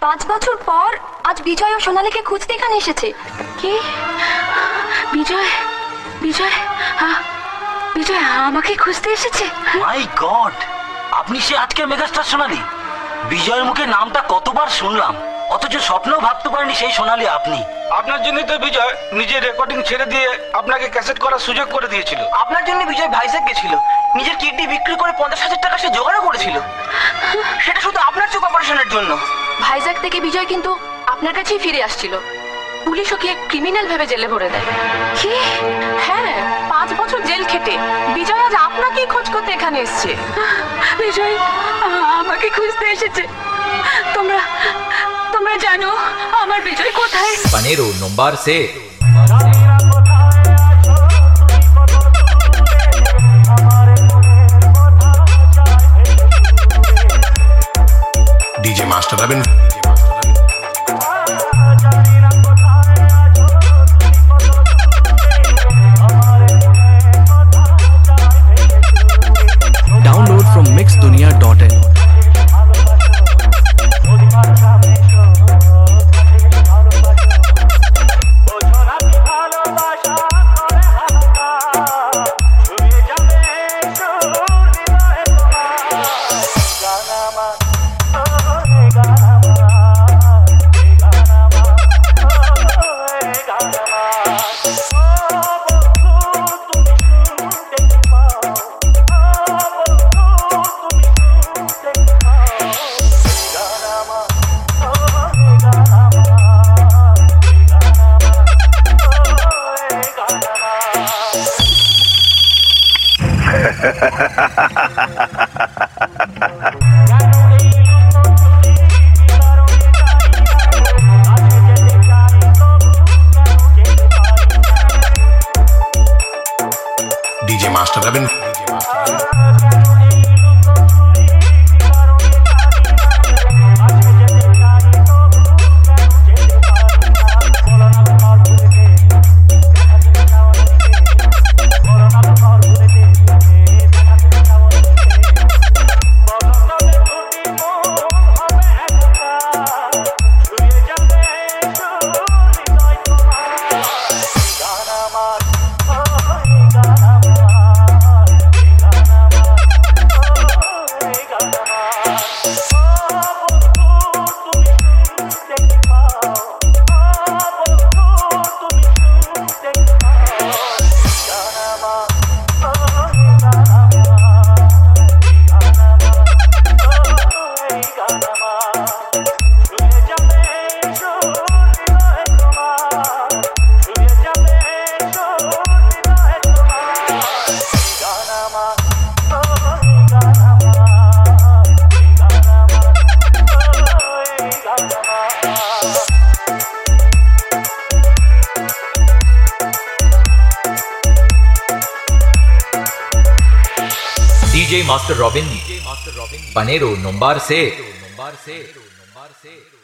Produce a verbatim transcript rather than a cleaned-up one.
পাঁচ বছর পর আজ বিজয় ও সোনালীকে খুঁজতে এখানে এসেছে। কি? বিজয় বিজয় বিজয় আমাকে খুঁজতে এসেছে? মাই গড, আপনি সে আজকের মেগাস্টার সোনালী। বিজয়ের মুখে নামটা কতবার শুনলাম, অথচ স্বপ্নেও ভাবতে পারিনি সেই সোনালী আপনি। আপনার জন্যই তো বিজয় নিজের রেকর্ডিং ছেড়ে দিয়ে আপনাকে ক্যাসেট করার সুযোগ করে দিয়েছিল। আপনার জন্য বিজয় ভাইজ্যাক গেছিল, নিজের কিডনি বিক্রি করে পঞ্চাশ হাজার টাকা সে জোগাড় করেছিল, সেটা শুধু আপনার চোখ অপারেশনের জন্য। ভাইজ্যাক থেকে বিজয় কিন্তু আপনার কাছেই ফিরে আসছিল। পুলিশ ওকে ক্রিমিনাল ভেবে জেলে ভরে দেয়। কি? হ্যাঁ, পাঁচ বছর জেল খেটে বিজয় আজ আপনাকেই খোঁজ করতে এখানে এসেছে। বিজয় আমাকে খুঁজতে এসেছে। তোমরা তোমরা জানো আমার বিজয় কোথায়? Panero Nombar se D J Master Robin. Download from mix dunia dot in. D J Master Robin. D J Master Robin, Panero Nombar se